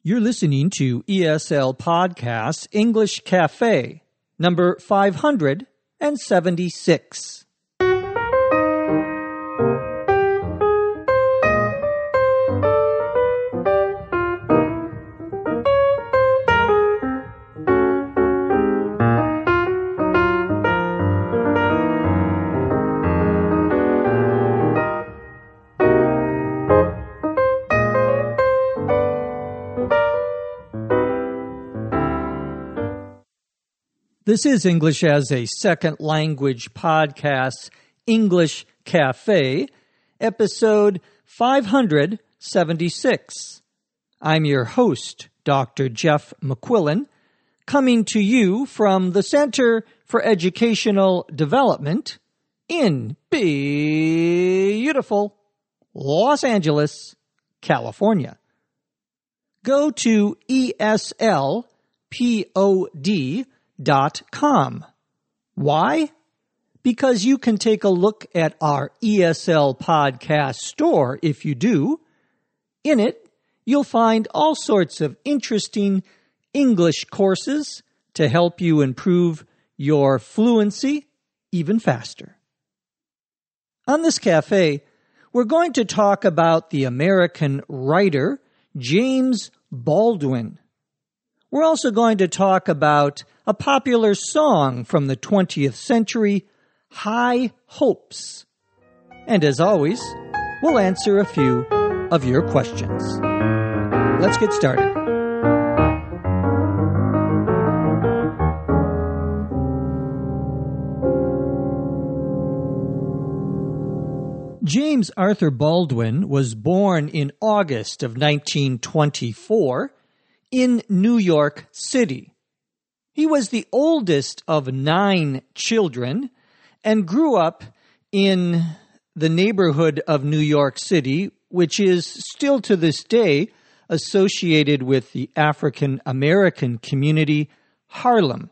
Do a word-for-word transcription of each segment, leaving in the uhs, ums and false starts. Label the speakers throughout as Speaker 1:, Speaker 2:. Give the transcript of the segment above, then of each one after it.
Speaker 1: You're listening to E S L Podcast English Cafe, number five hundred seventy-six. This is English as a Second Language Podcast, English Cafe, episode five hundred seventy-six. I'm your host, Doctor Jeff McQuillan, coming to you from the Center for Educational Development in beautiful Los Angeles, California. Go to E S L Pod dot com. Why? Because you can take a look at our E S L Podcast store if you do. In it, you'll find all sorts of interesting English courses to help you improve your fluency even faster. On this cafe, we're going to talk about the American writer James Baldwin. We're also going to talk about a popular song from the twentieth century, High Hopes. And as always, we'll answer a few of your questions. Let's get started. James Arthur Baldwin was born in August of nineteen twenty-four in New York City. He was the oldest of nine children and grew up in the neighborhood of New York City, which is still to this day associated with the African American community, Harlem.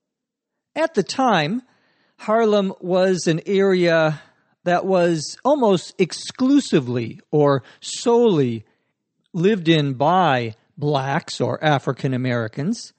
Speaker 1: At the time, Harlem was an area that was almost exclusively or solely lived in by blacks or African Americans.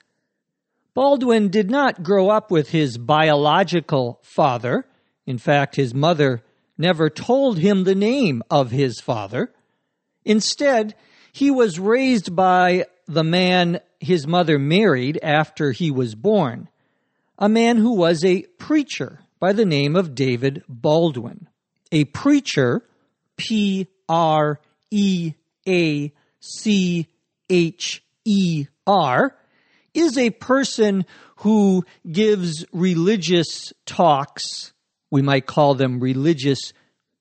Speaker 1: Baldwin did not grow up with his biological father. In fact, his mother never told him the name of his father. Instead, he was raised by the man his mother married after he was born, a man who was a preacher by the name of David Baldwin. A preacher, P R E A C H E R, is a person who gives religious talks. We might call them religious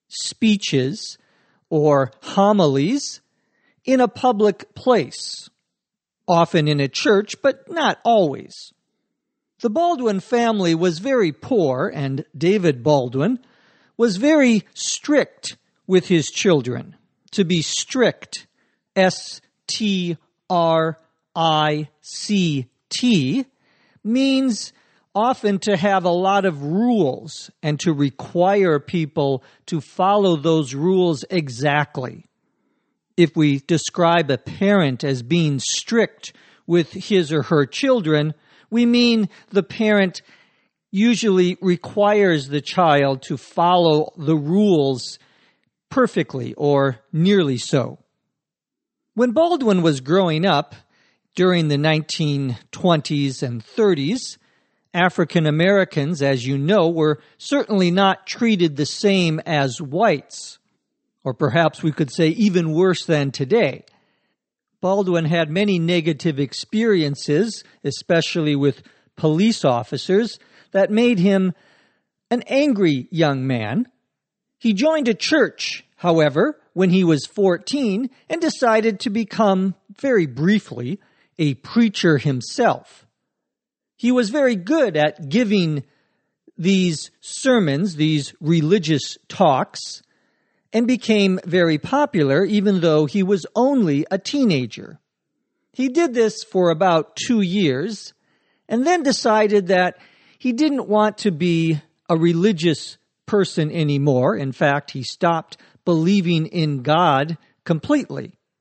Speaker 1: speeches or homilies in a public place, often in a church, but not always. The Baldwin family was very poor, and David Baldwin was very strict with his children. To be strict, S T R I C T, means often to have a lot of rules and to require people to follow those rules exactly. If we describe a parent as being strict with his or her children, we mean the parent usually requires the child to follow the rules perfectly or nearly so. When Baldwin was growing up, during the nineteen twenties and thirties, African Americans, as you know, were certainly not treated the same as whites, or perhaps we could say even worse than today. Baldwin had many negative experiences, especially with police officers, that made him an angry young man. He joined a church, however, when he was fourteen and decided to become, very briefly, a preacher himself. He was very good at giving these sermons, these religious talks, and became very popular even though he was only a teenager. He did this for about two years and then decided that he didn't want to be a religious person anymore. In fact, he stopped believing in God completely.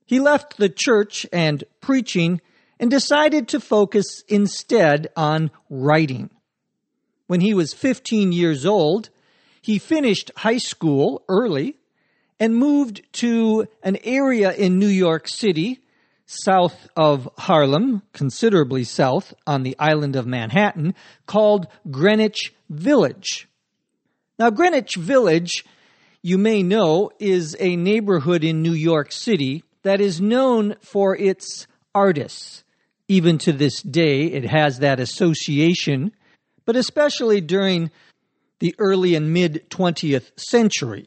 Speaker 1: He left the church and preaching and decided to focus instead on writing. When he was fifteen years old, he finished high school early and moved to an area in New York City, south of Harlem, considerably south on the island of Manhattan, called Greenwich Village. Now, Greenwich Village, you may know, is a neighborhood in New York City that is known for its artists. Even to this day, it has that association, but especially during the early and mid-twentieth century.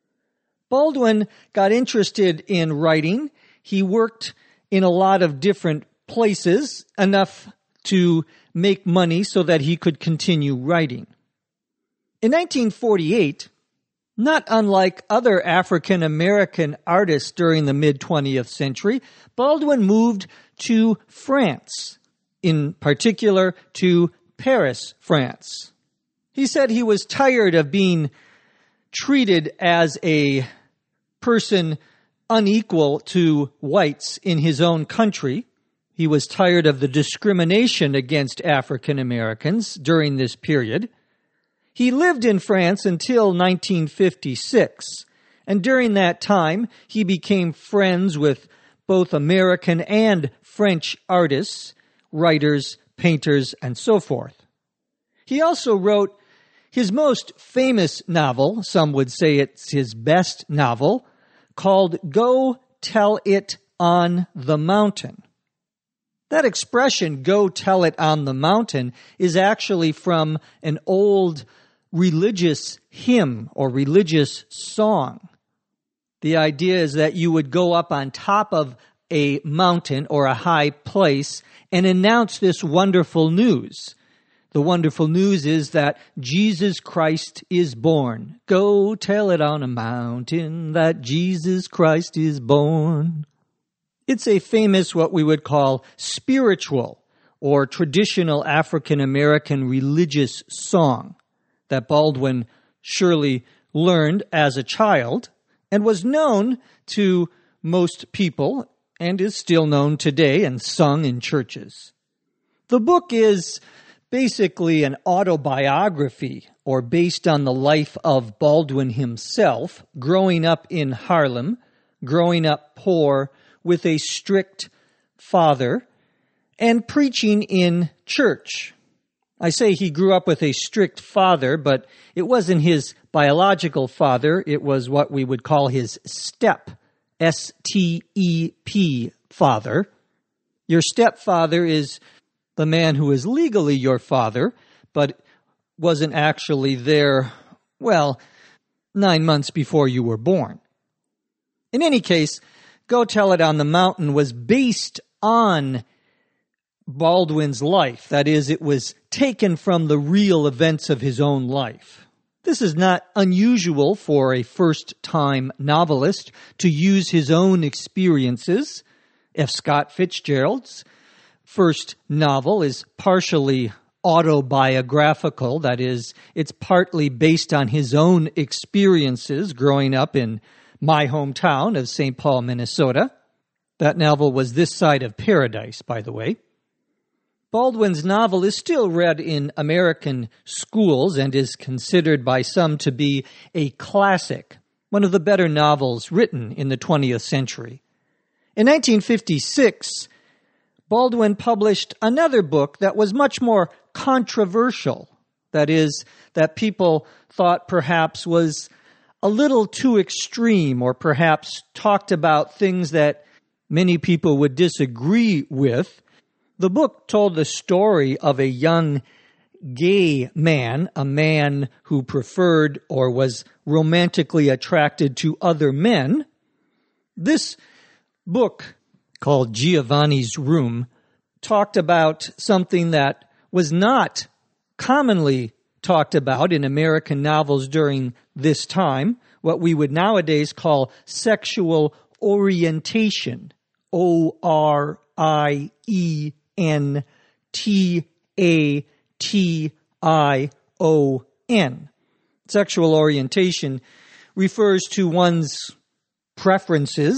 Speaker 1: Baldwin got interested in writing. He worked in a lot of different places, enough to make money so that he could continue writing. In nineteen forty-eight, not unlike other African American artists during the mid-twentieth century, Baldwin moved to France, in particular to Paris, France. He said he was tired of being treated as a person unequal to whites in his own country. He was tired of the discrimination against African Americans during this period. He lived in France until nineteen fifty-six, and during that time, he became friends with both American and French artists, writers, painters, and so forth. He also wrote his most famous novel, some would say it's his best novel, called Go Tell It on the Mountain. That expression, go tell it on the mountain, is actually from an old religious hymn or religious song. The idea is that you would go up on top of a mountain or a high place and announce this wonderful news. The wonderful news is that Jesus Christ is born. Go tell it on a mountain that Jesus Christ is born. It's a famous, what we would call spiritual or traditional African American religious song that Baldwin surely learned as a child and was known to most people and is still known today and sung in churches. The book is basically an autobiography or based on the life of Baldwin himself, growing up in Harlem, growing up poor with a strict father, and preaching in church. I say he grew up with a strict father, but it wasn't his biological father. It was what we would call his step, S T E P, father. Your stepfather is the man who is legally your father, but wasn't actually there, well, nine months before you were born. In any case, Go Tell It on the Mountain was based on Baldwin's life. That is, it was taken from the real events of his own life. This is not unusual for a first-time novelist to use his own experiences. F. Scott Fitzgerald's first novel is partially autobiographical. That is, it's partly based on his own experiences growing up in my hometown of Saint Paul, Minnesota. That novel was This Side of Paradise, by the way. Baldwin's novel is still read in American schools and is considered by some to be a classic, one of the better novels written in the twentieth century. In nineteen fifty-six, Baldwin published another book that was much more controversial. That is, that people thought perhaps was a little too extreme or perhaps talked about things that many people would disagree with. The book told the story of a young gay man, a man who preferred or was romantically attracted to other men. This book, called Giovanni's Room, talked about something that was not commonly talked about in American novels during this time, what we would nowadays call sexual orientation, O R I E N T A T I O N. Sexual orientation refers to one's preferences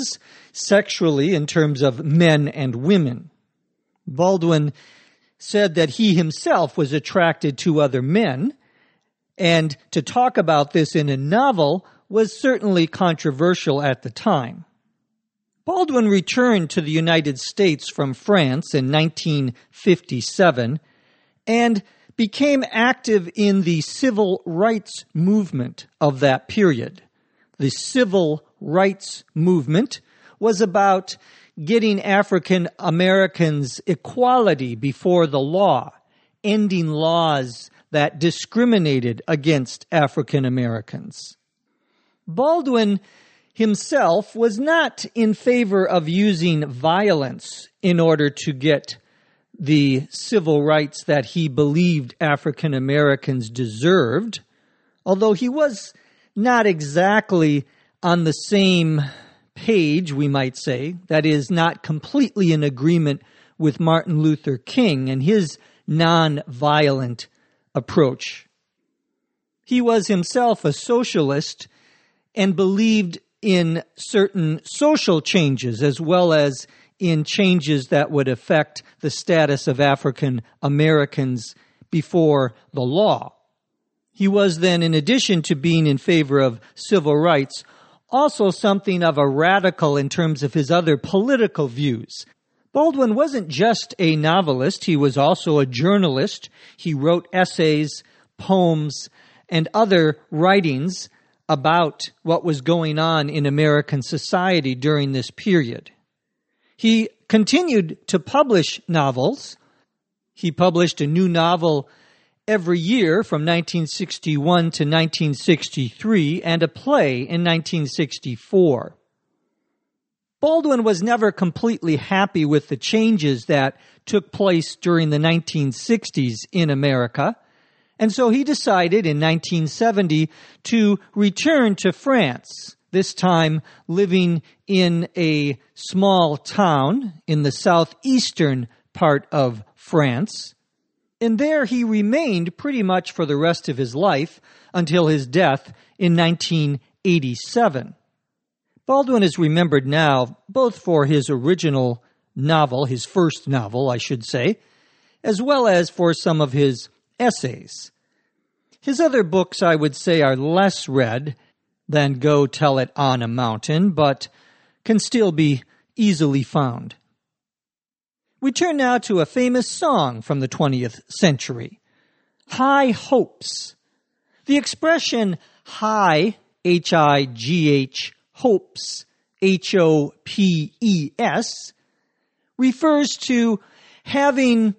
Speaker 1: sexually in terms of men and women. Baldwin said that he himself was attracted to other men, and to talk about this in a novel was certainly controversial at the time. Baldwin returned to the United States from France in nineteen fifty-seven and became active in the civil rights movement of that period. The civil rights movement was about getting African Americans equality before the law, ending laws that discriminated against African Americans. Baldwin himself was not in favor of using violence in order to get the civil rights that he believed African Americans deserved, although he was not exactly on the same page, we might say, that is, not completely in agreement with Martin Luther King and his non-violent approach. He was himself a socialist and believed in certain social changes as well as in changes that would affect the status of African Americans before the law. He was then, in addition to being in favor of civil rights, also something of a radical in terms of his other political views. Baldwin wasn't just a novelist, he was also a journalist. He wrote essays, poems, and other writings about what was going on in American society during this period. He continued to publish novels. He published a new novel every year from nineteen sixty-one to nineteen sixty-three and a play in nineteen sixty-four. Baldwin was never completely happy with the changes that took place during the nineteen sixties in America, and so he decided in nineteen seventy to return to France, this time living in a small town in the southeastern part of France. And there he remained pretty much for the rest of his life until his death in nineteen eighty-seven. Baldwin is remembered now both for his original novel, his first novel, I should say, as well as for some of his essays. His other books, I would say, are less read than Go Tell It on a Mountain, but can still be easily found. We turn now to a famous song from the twentieth century, High Hopes. The expression high, H I G H, hopes, H O P E S, refers to having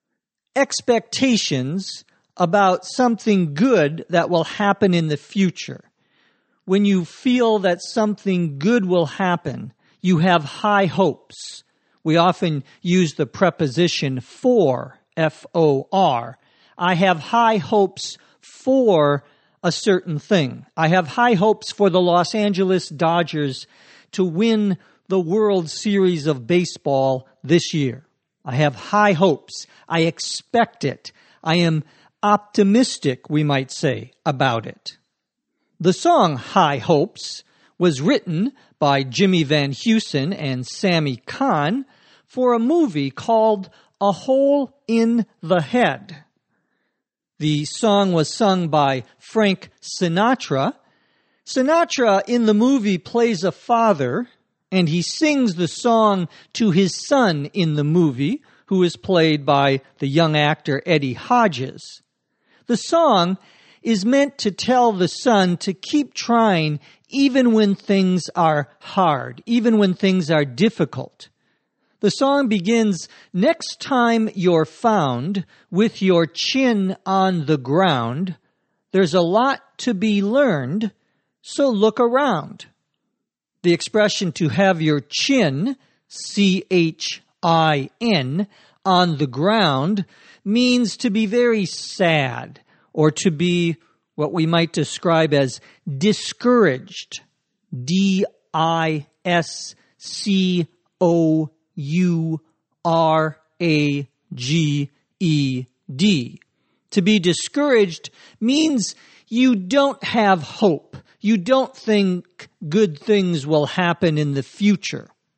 Speaker 1: expectations about something good that will happen in the future. When you feel that something good will happen, you have high hopes. We often use the preposition for, F O R. I have high hopes for a certain thing. I have high hopes for the Los Angeles Dodgers to win the World Series of Baseball this year. I have high hopes. I expect it. I am optimistic, we might say, about it. The song High Hopes was written by Jimmy Van Heusen and Sammy Cahn for a movie called A Hole in the Head. The song was sung by Frank Sinatra. Sinatra in the movie plays a father, and he sings the song to his son in the movie, who is played by the young actor Eddie Hodges. The song is meant to tell the son to keep trying even when things are hard, even when things are difficult. The song begins, next time you're found with your chin on the ground, there's a lot to be learned, so look around. The expression to have your chin, C H I N, on the ground means to be very sad or to be what we might describe as discouraged, D I S C O U R A G E D. To be discouraged means you don't have hope. You don't think good things will happen in the future.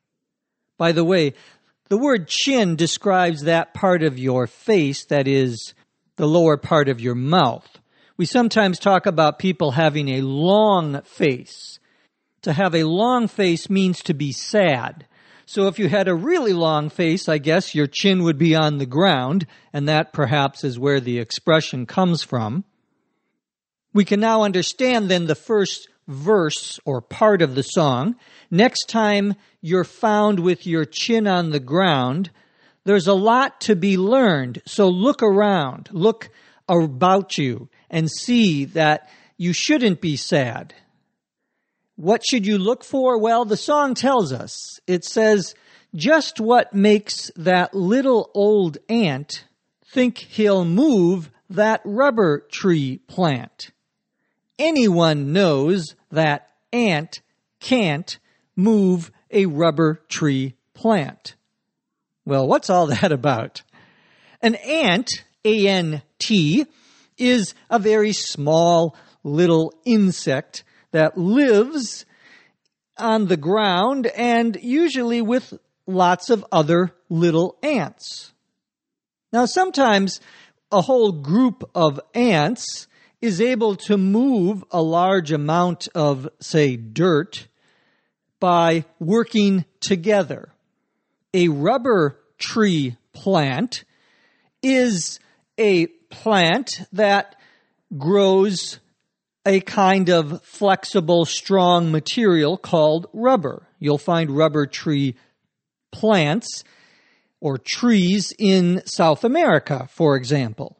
Speaker 1: By the way, the word chin describes that part of your face that is the lower part of your mouth. We sometimes talk about people having a long face. To have a long face means to be sad. So if you had a really long face, I guess your chin would be on the ground, and that perhaps is where the expression comes from. We can now understand then the first verse or part of the song. Next time you're found with your chin on the ground, there's a lot to be learned. So look around, look about you, and see that you shouldn't be sad. What should you look for? Well, the song tells us. It says, just what makes that little old ant think he'll move that rubber tree plant? Anyone knows that ant can't move a rubber tree plant. Well, what's all that about? An ant, A N T, is a very small little insect that lives on the ground and usually with lots of other little ants. Now, sometimes a whole group of ants is able to move a large amount of, say, dirt by working together. A rubber tree plant is a plant that grows a kind of flexible, strong material called rubber. You'll find rubber tree plants or trees in South America, for example.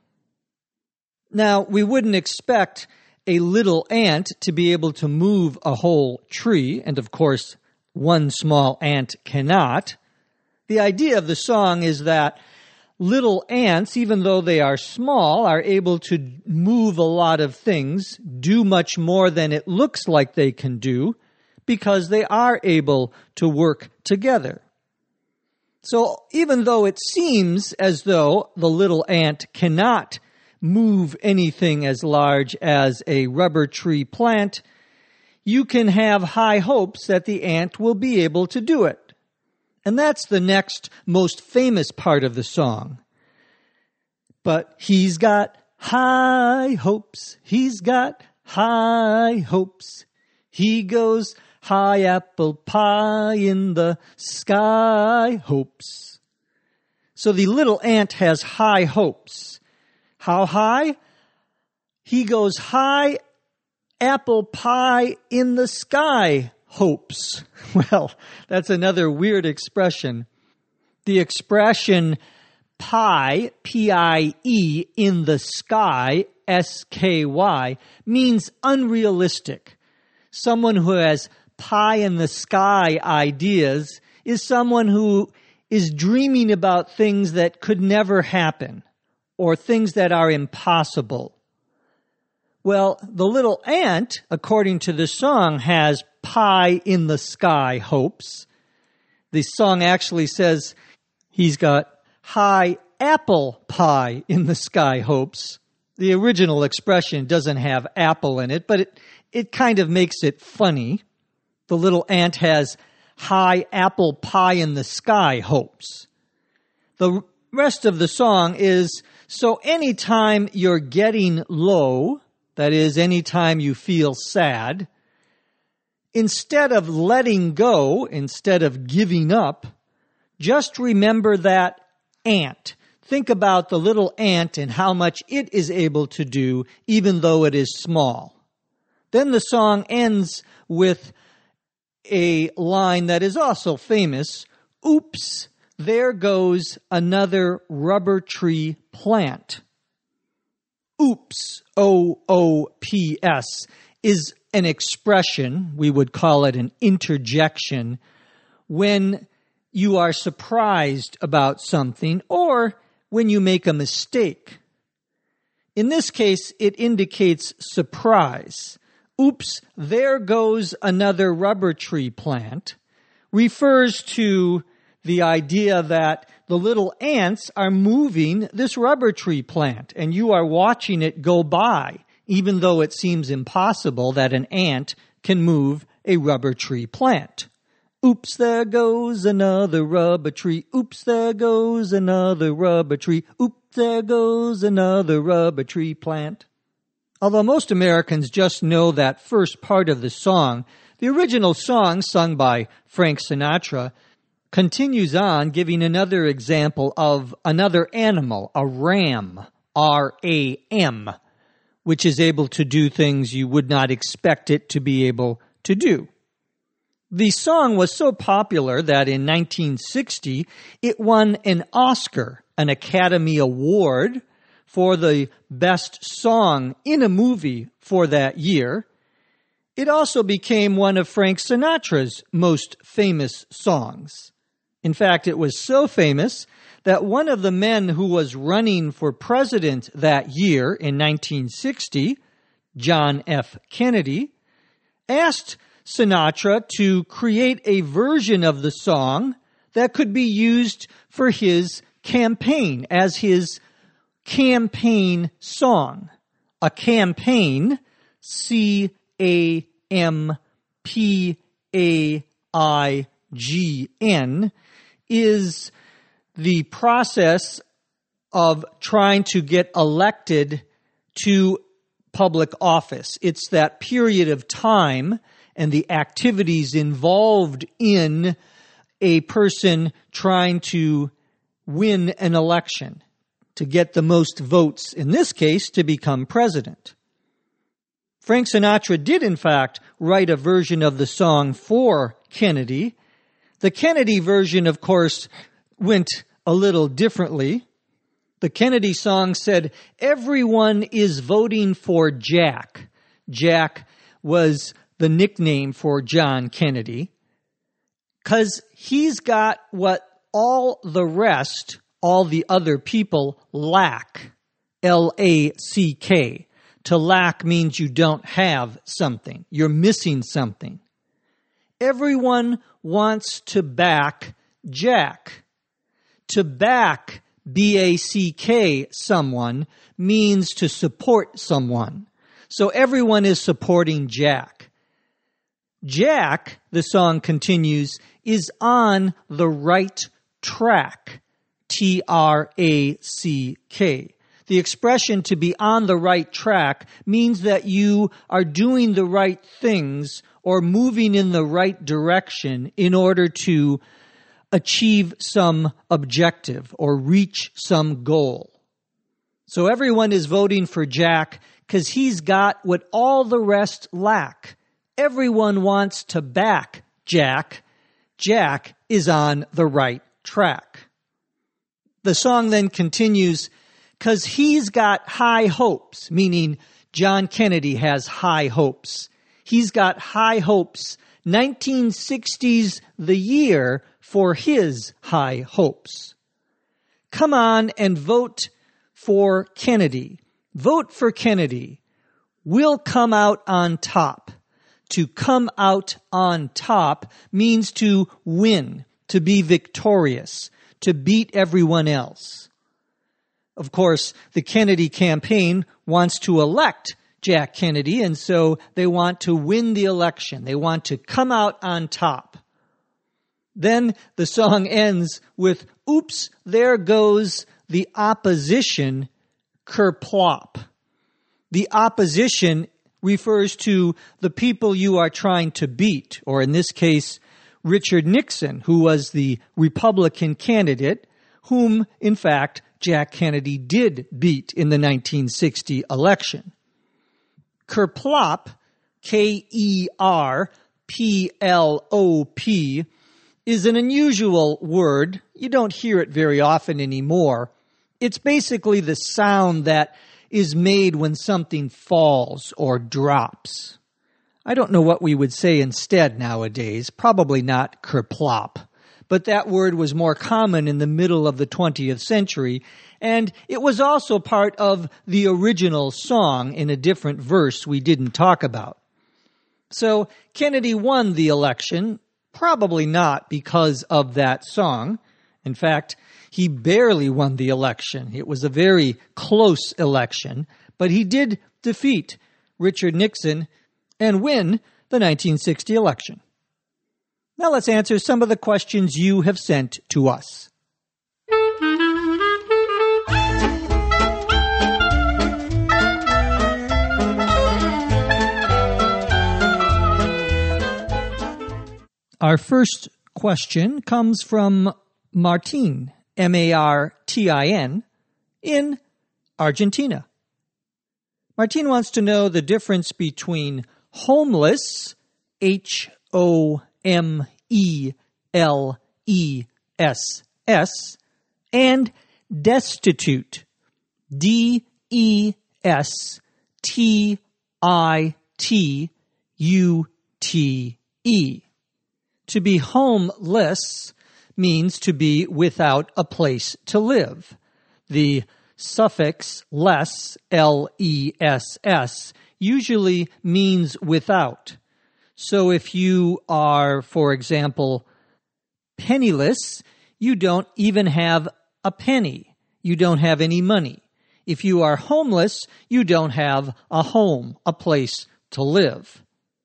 Speaker 1: Now, we wouldn't expect a little ant to be able to move a whole tree, and of course, one small ant cannot. The idea of the song is that little ants, even though they are small, are able to move a lot of things, do much more than it looks like they can do, because they are able to work together. So even though it seems as though the little ant cannot move anything as large as a rubber tree plant, you can have high hopes that the ant will be able to do it. And that's the next most famous part of the song. But he's got high hopes, he's got high hopes. He goes high apple pie in the sky hopes. So the little ant has high hopes. How high? He goes high apple pie in the sky hopes. Well, that's another weird expression. The expression pie, P I E, in the sky, S K Y, means unrealistic. Someone who has pie in the sky ideas is someone who is dreaming about things that could never happen, or things that are impossible. Well, the little ant, according to the song, has pie in the sky hopes. The song actually says he's got high apple pie in the sky hopes. The original expression doesn't have apple in it, but it, it kind of makes it funny. The little ant has high apple pie in the sky hopes. The rest of the song is, so anytime you're getting low, that is, anytime you feel sad, instead of letting go, instead of giving up, just remember that ant. Think about the little ant and how much it is able to do, even though it is small. Then the song ends with a line that is also famous. Oops, there goes another rubber tree plant. Oops, O O P S, is an expression, we would call it an interjection, when you are surprised about something or when you make a mistake. In this case, it indicates surprise. Oops, there goes another rubber tree plant refers to the idea that the little ants are moving this rubber tree plant and you are watching it go by, even though it seems impossible that an ant can move a rubber tree plant. Oops, there goes another rubber tree. Oops, there goes another rubber tree. Oops, there goes another rubber tree plant. Although most Americans just know that first part of the song, the original song, sung by Frank Sinatra, continues on, giving another example of another animal, a ram, R A M, which is able to do things you would not expect it to be able to do. The song was so popular that in nineteen sixty, it won an Oscar, an Academy Award, for the best song in a movie for that year. It also became one of Frank Sinatra's most famous songs. In fact, it was so famous that one of the men who was running for president that year in nineteen sixty, John F. Kennedy, asked Sinatra to create a version of the song that could be used for his campaign as his campaign song. A campaign, C A M P A I G N, is the process of trying to get elected to public office. It's that period of time and the activities involved in a person trying to win an election, to get the most votes, in this case, to become president. Frank Sinatra did, in fact, write a version of the song for Kennedy. The Kennedy version, of course, went a little differently. The Kennedy song said, "Everyone is voting for Jack." Jack was the nickname for John Kennedy, because he's got what all the rest, all the other people, lack. L A C K. To lack means you don't have something. You're missing something. Everyone wants to back Jack. To back, B A C K, someone, means to support someone. So everyone is supporting Jack. Jack, the song continues, is on the right track. T R A C K. The expression to be on the right track means that you are doing the right things or moving in the right direction in order to achieve some objective or reach some goal. So everyone is voting for Jack because he's got what all the rest lack. Everyone wants to back Jack. Jack is on the right track. The song then continues, because he's got high hopes, meaning John Kennedy has high hopes. He's got high hopes. nineteen sixties, the year for his high hopes. Come on and vote for Kennedy. Vote for Kennedy. We'll come out on top. To come out on top means to win, to be victorious, to beat everyone else. Of course, the Kennedy campaign wants to elect Jack Kennedy, and so they want to win the election. They want to come out on top. Then the song ends with, "Oops, there goes the opposition, kerplop." The opposition refers to the people you are trying to beat, or in this case, Richard Nixon, who was the Republican candidate, whom, in fact, Jack Kennedy did beat in the nineteen sixty election. Kerplop, K E R P L O P, is an unusual word. You don't hear it very often anymore. It's basically the sound that is made when something falls or drops. I don't know what we would say instead nowadays. Probably not kerplop. But that word was more common in the middle of the twentieth century, and it was also part of the original song in a different verse we didn't talk about. So Kennedy won the election, probably not because of that song. In fact, he barely won the election. It was a very close election, but he did defeat Richard Nixon and win the nineteen sixty election. Now let's answer some of the questions you have sent to us. Our first question comes from Martin, M A R T I N, in Argentina. Martin wants to know the difference between homeless, H O M E L E S S, and destitute, D E S T I T U T E. To be homeless means to be without a place to live. The suffix less, L E S S, usually means without. So if you are, for example, penniless, you don't even have a penny. You don't have any money. If you are homeless, you don't have a home, a place to live.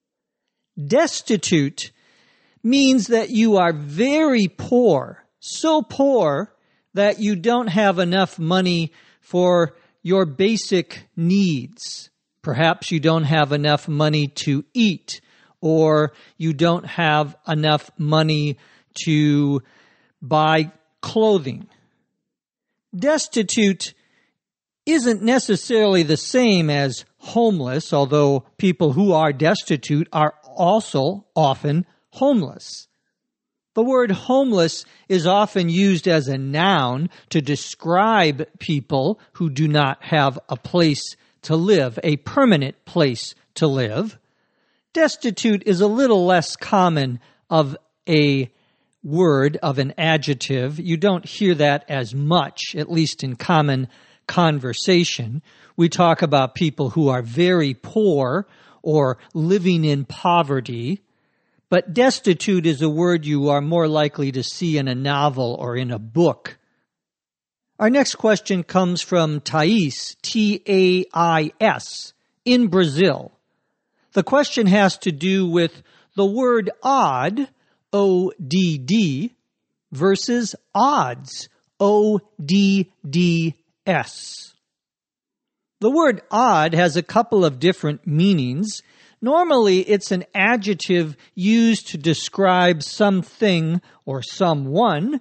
Speaker 1: Destitute means that you are very poor, so poor that you don't have enough money for your basic needs. Perhaps you don't have enough money to eat, or you don't have enough money to buy clothing. Destitute isn't necessarily the same as homeless, although people who are destitute are also often homeless. The word homeless is often used as a noun to describe people who do not have a place to live, a permanent place to live. Destitute is a little less common of a word, of an adjective. You don't hear that as much, at least in common conversation. We talk about people who are very poor or living in poverty. But destitute is a word you are more likely to see in a novel or in a book. Our next question comes from Thais, T A I S, in Brazil. The question has to do with the word odd, O D D, versus odds, O D D S. The word odd has a couple of different meanings. Normally, it's an adjective used to describe something or someone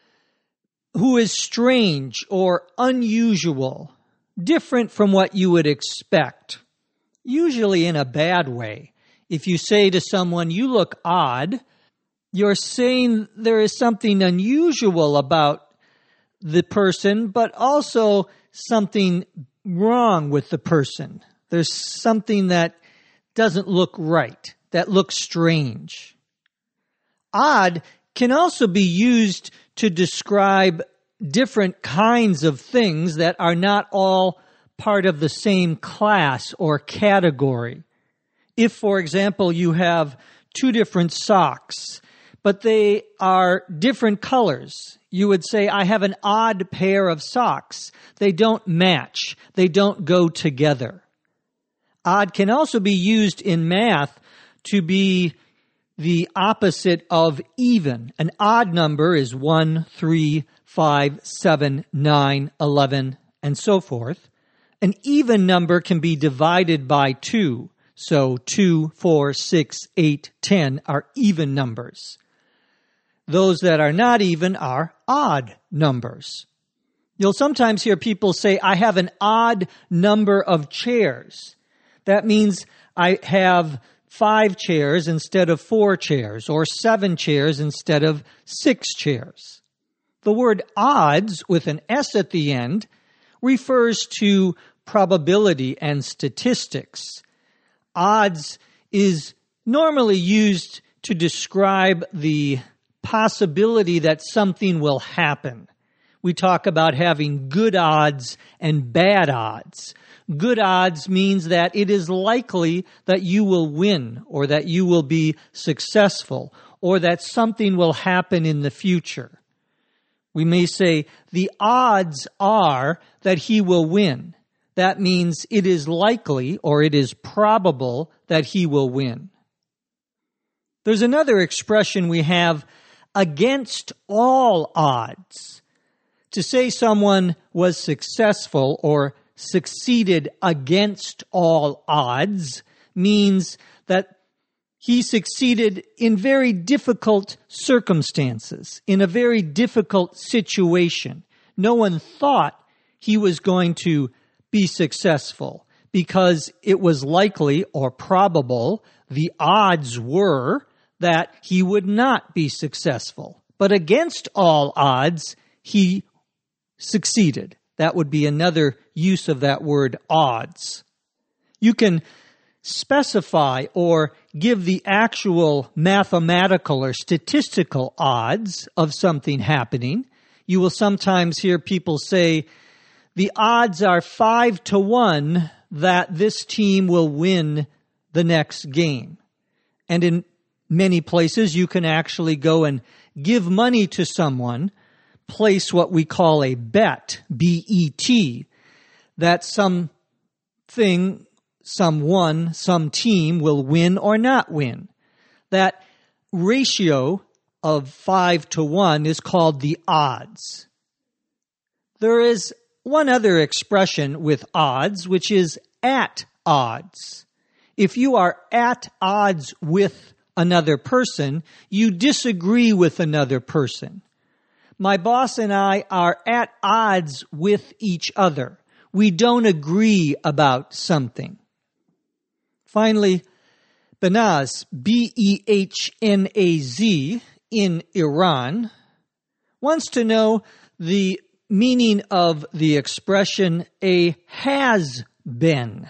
Speaker 1: who is strange or unusual, different from what you would expect, usually in a bad way. If you say to someone, "You look odd," you're saying there is something unusual about the person, but also something wrong with the person. There's something that doesn't look right, that looks strange. Odd can also be used to describe different kinds of things that are not all part of the same class or category. If, for example, you have two different socks, but they are different colors, you would say, "I have an odd pair of socks." They don't match. They don't go together. Odd can also be used in math to be the opposite of even. An odd number is one, three, five, seven, nine, eleven, and so forth. An even number can be divided by two. So two, four, six, eight, ten are even numbers. Those that are not even are odd numbers. You'll sometimes hear people say, "I have an odd number of chairs." That means I have five chairs instead of four chairs, or seven chairs instead of six chairs. The word odds, with an S at the end, refers to probability and statistics. Odds is normally used to describe the possibility that something will happen. We talk about having good odds and bad odds. Good odds means that it is likely that you will win, or that you will be successful, or that something will happen in the future. We may say, the odds are that he will win. That means it is likely, or it is probable, that he will win. There's another expression we have, against all odds. To say someone was successful or succeeded against all odds means that he succeeded in very difficult circumstances, in a very difficult situation. No one thought he was going to be successful because it was likely or probable, the odds were that he would not be successful. But against all odds, he succeeded. That would be another use of that word odds. You can specify or give the actual mathematical or statistical odds of something happening. You will sometimes hear people say, the odds are five to one that this team will win the next game. And in many places, you can actually go and give money to someone, place what we call a bet, B E T, that something, someone, some team will win or not win. That ratio of five to one is called the odds. There is one other expression with odds, which is at odds. If you are at odds with another person, you disagree with another person. My boss and I are at odds with each other. We don't agree about something. Finally, Behnaz, B E H N A Z, in Iran, wants to know the meaning of the expression a has been.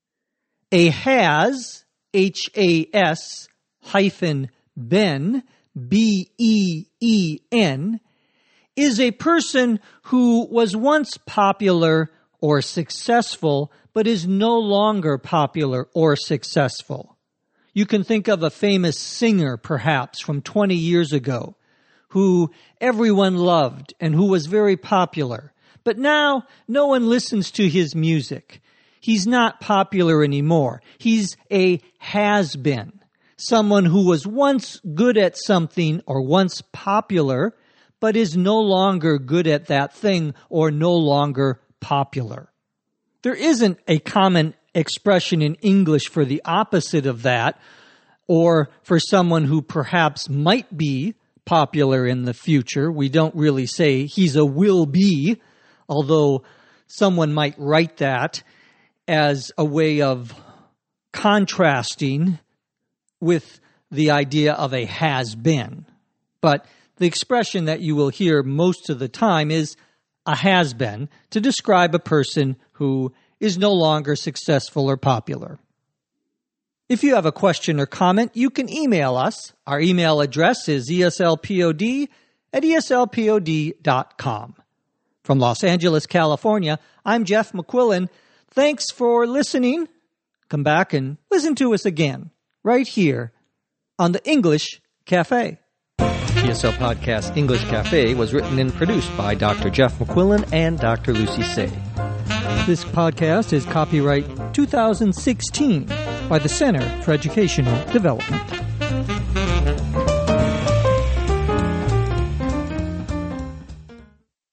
Speaker 1: A has, H A S hyphen ben, B E E N, is a person who was once popular or successful, but is no longer popular or successful. You can think of a famous singer, perhaps, from twenty years ago, who everyone loved and who was very popular. But now, no one listens to his music. He's not popular anymore. He's a has-been. Someone who was once good at something or once popular, but is no longer good at that thing or no longer popular. There isn't a common expression in English for the opposite of that, or for someone who perhaps might be popular in the future. We don't really say he's a will be, although someone might write that as a way of contrasting with the idea of a has been. But the expression that you will hear most of the time is a has been to describe a person who is no longer successful or popular. If you have a question or comment, you can email us. Our email address is eslpod at eslpod dot com. From Los Angeles, California, I'm Jeff McQuillan. Thanks for listening. Come back and listen to us again, right here on the English Cafe. E S L Podcast English Cafe was written and produced by Doctor Jeff McQuillan and Doctor Lucy Say. This podcast is copyright two thousand sixteen by the Center for Educational Development.